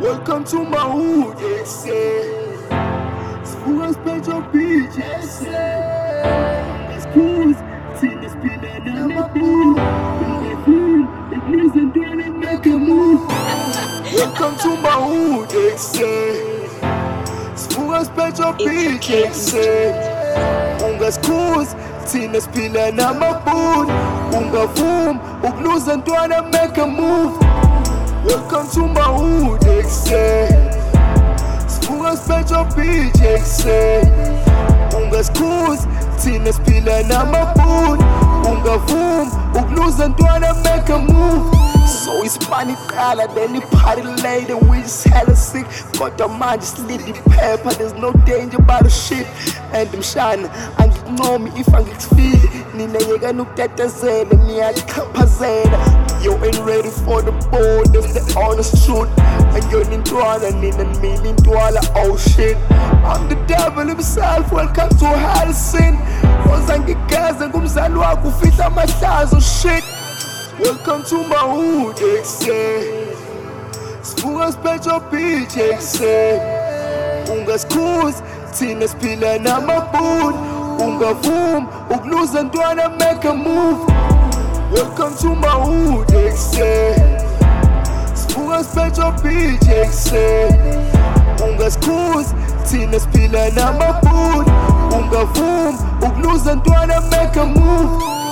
Welcome to my hood, they say. School special beach, they say. Schools, see the speed and I'm a fool. It means I'm doing it, make a move. Welcome to my hood, they say. School special beach, they say. Unga schools, Tina Spina and I'm a fool. Unga boom, Ugluza and Dwana make a move. Welcome to my hood, they say. School special beach, they say. Unga schools, Tina Spina and I'm a fool. Unga boom, Ugluza and Dwana make a move. So it's panic color, then the party later, we just hella sick. Got the mind just lit the pepper, there's no danger about the shit. And them shine, and ignore me if I get feed. Nina yega nuketa zeda, ni akapa zeda. You ain't ready for the board, that's the honest truth. And you're in Dwana, Nina meaning Dwala, oh shit. I'm the devil himself, welcome to hell sin. Ozangi gaza, ngumzali wako ufita mahlazo shit. Welcome to my hood, they say. School special beach, they say. Unga schools, Tina Spina and I'm a fool. Unga boom, Ugluza and Dwana make a move. Welcome to my hood, they say. School special beach, they say. Unga schools, Tina Spina and I'm a fool. Unga boom, Ugluza and Dwana make a move.